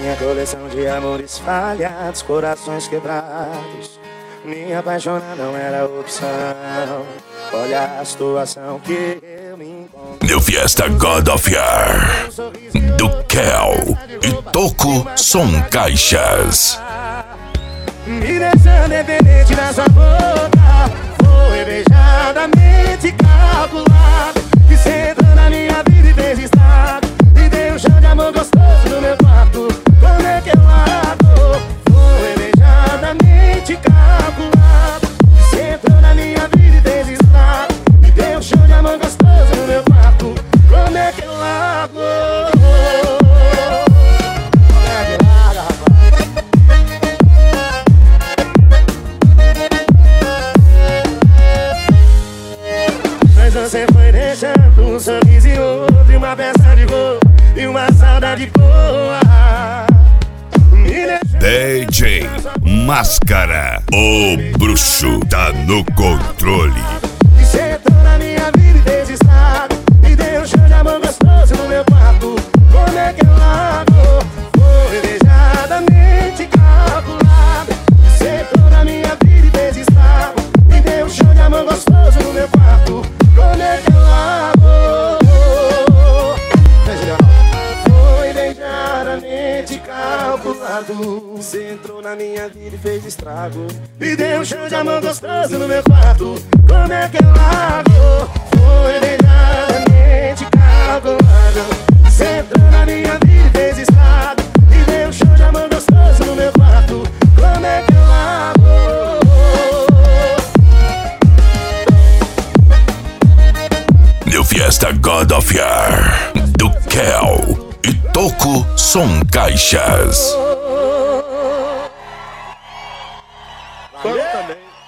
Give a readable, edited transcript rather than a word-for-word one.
minha coleção de amores falhados, corações quebrados. Me apaixonar não era opção. Olha a situação que eu me encontro. New Fiesta God of War, do Kel e Toco Som Caixas. Me deixando dependente da sua boca. Foi beijadamente calculado. Que cê entrou na minha vida e fez estrago. E deu um chão de amor gostoso no meu quarto. Como é que eu largo? Foi beijadamente calculado. Que cê entrou na minha vida e fez estrago. E deu um chão de amor gostoso no meu quarto. Como é que eu largo? Você foi deixando um sorriso e outro, e uma peça de cor, e uma saudade boa. DJ Máscara, o bruxo tá no controle. E cê entrou na minha vida e fez estrago. E deu um chão de amor gostoso no meu quarto. Como é que eu largo? Foi beijadamente calculado. E cê entrou na minha vida e fez estrago. E deu um chão de amor gostoso no meu quarto. Como é que eu largo? Foi beijadamente calculado. Você entrou na minha vida e fez estrago. E deu um chão de amor gostoso no meu quarto. Como é que eu largo? Foi beijadamente calculado. Você entrou na minha vida e fez estrago. E deu um chão de amor gostoso no meu quarto. Como é que eu largo? New Fiesta God of War, do Kel e Toco Som Caixas. Valeu também.